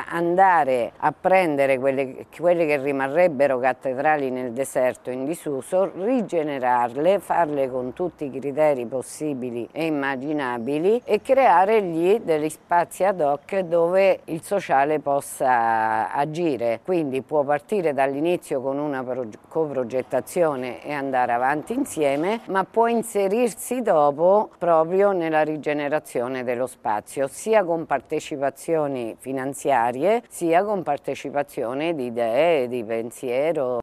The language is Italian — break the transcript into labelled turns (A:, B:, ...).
A: andare a prendere quelle che rimarrebbero cattedrali nel deserto in disuso, rigenerarle, farle con tutti i criteri possibili e immaginabili e creare lì degli spazi ad hoc dove il sociale possa agire. Quindi può partire dall'inizio con una coprogettazione e andare avanti insieme, ma può inserirsi dopo proprio nella rigenerazione dello spazio, sia con partecipazioni finanziarie, sia con partecipazione di idee, di pensiero.